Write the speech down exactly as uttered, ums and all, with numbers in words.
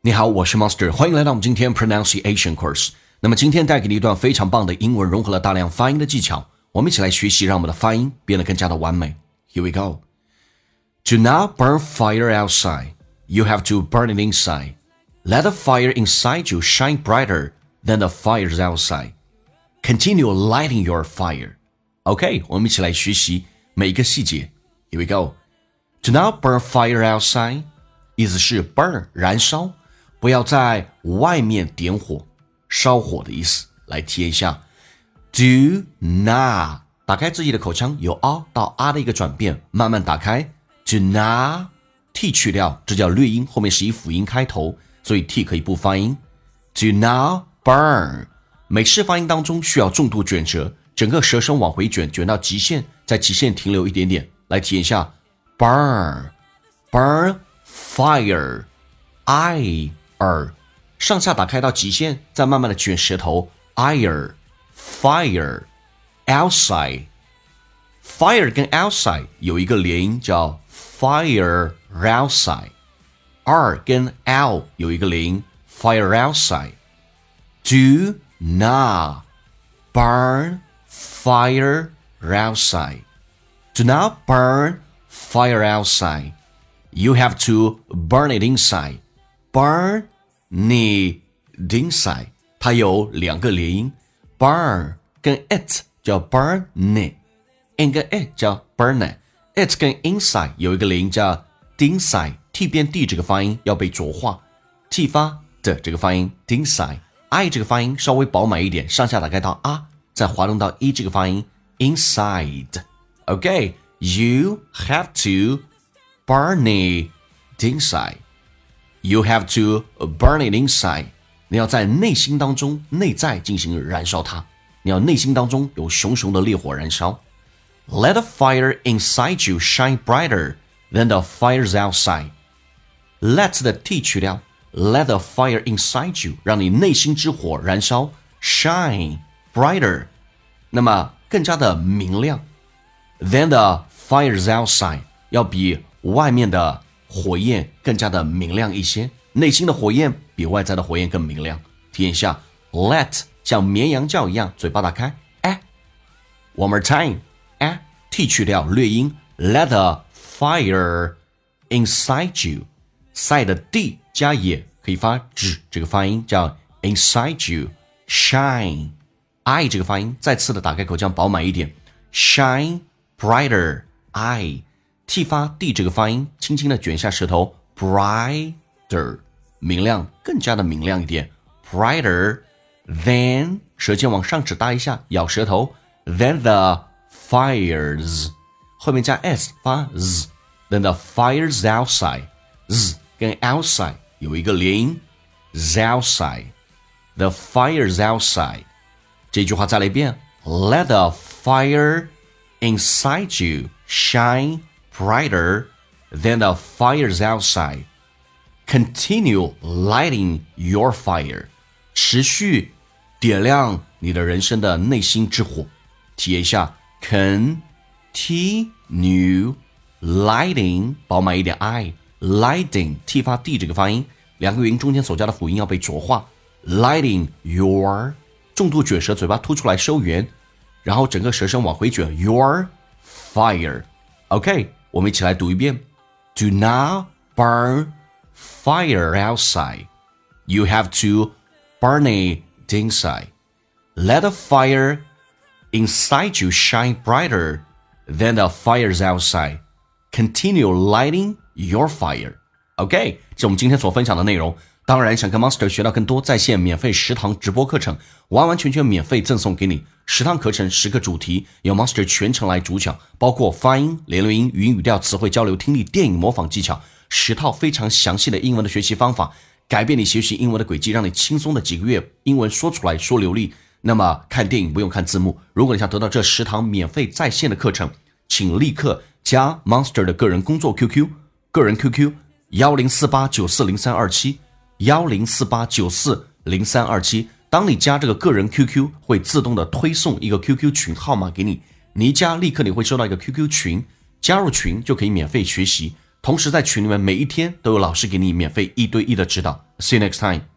你好，我是 Monster， 欢迎来到我们今天 Pronunciation Course。那么今天带给你一段非常棒的英文，融合了大量发音的技巧，我们一起来学习，让我们的发音变得更加的完美。Here we go. Do not burn fire outside. You have to burn it inside. Let the fire inside you shine brighter than the fires outside. Continue lighting your fire. OK, 我们一起来学习每一个细节。Here we go. Do not burn fire outside. 意思是 burn 燃烧，不要在外面点火，烧火的意思。来体验一下 Do not 打开自己的口腔，由 a 到 a 的一个转变，慢慢打开 Do not t 去掉，这叫略音，后面是以辅音开头，所以 t 可以不发音。 Do not burn 美式发音当中需要重度卷舌，整个舌身往回卷，卷到极限，在极限停留一点点。来体验一下 burn burn fire ire 上下打开到极限，再慢慢的卷舌头 ire fire outside fire 跟 outside 有一个连音叫 fire outside r 跟 l 有一个连音 fire outside do not burn fire outside do not burn fire outside You have to burn it inside. Burn it inside. 它有两个连音 burn 跟 it 叫 burn it，in 跟 it 叫 burn it。it 跟 inside 有一个连音叫 inside。t 变 d 这个发音要被浊化 ，t 发的这个发音 inside。i 这个发音稍微饱满一点，上下打开到 a， 再滑动到 e 这个发音 inside。OK, you have to burn it inside. You have to burn it inside. 你要在内心当中，内在进行燃烧它。你要内心当中有熊熊的烈火燃烧。Let the fire inside you shine brighter than the fires outside. Let 的 t 去掉 ，Let the fire inside you 让你内心之火燃烧 ，shine brighter， 那么更加的明亮 than the fires outside 要比外面的火焰更加的明亮一些，内心的火焰比外在的火焰更明亮。体验一下 Let 像绵羊叫一样，嘴巴打开哎 One more time 哎 T 去掉略音 Let the fire inside you side 的 D 加也可以发 J 这个发音叫 inside you shine I 这个发音再次的打开口腔饱满一点 shine brighter I T 发 D 这个发音，轻轻的卷下舌头 brighter 明亮，更加的明亮一点 brighter than 舌尖往上指搭一下，咬舌头 than the fires 后面加 s 发 z than the fires outside z 跟 outside 有一个连音 outside the fires outside 这句话再来一遍 Let the fire inside you shine brighter than the fires outside. Continue lighting your fire. 持续点亮你的人生的内心之火。体验一下 Continue lighting 饱满一点 I lighting T 发 D 这个发音，两个元音中间所加的辅音要被浊化 Lighting your 重度卷舌，嘴巴凸出来收圆，然后整个舌身往回卷 Your fire. OK我们一起来读一遍 Do not burn fire outside. You have to burn it inside. Let the fire inside you shine brighter than the fires outside. Continue lighting your fire. OK, 这是我们今天所分享的内容。当然想跟 Monster 学到更多在线免费十堂直播课程，完完全全免费赠送给你。十堂课程十个主题，由 Monster 全程来主讲，包括发音、连略音、语音语调、词汇交流、听力、电影模仿技巧，十套非常详细的英文的学习方法，改变你学习英文的轨迹，让你轻松的几个月英文说出来说流利。那么看电影不用看字幕。如果你想得到这十堂免费在线的课程，请立刻加 Monster 的个人工作 Q Q， 个人 Q Q 一零四八九四零三二七。一零四八九四零三二七，当你加这个个人 Q Q 会自动的推送一个 Q Q 群号码给你，你一加立刻你会收到一个 Q Q 群，加入群就可以免费学习， 同时在群里面每一天都有老师给你免费一对一的指导。See you next time.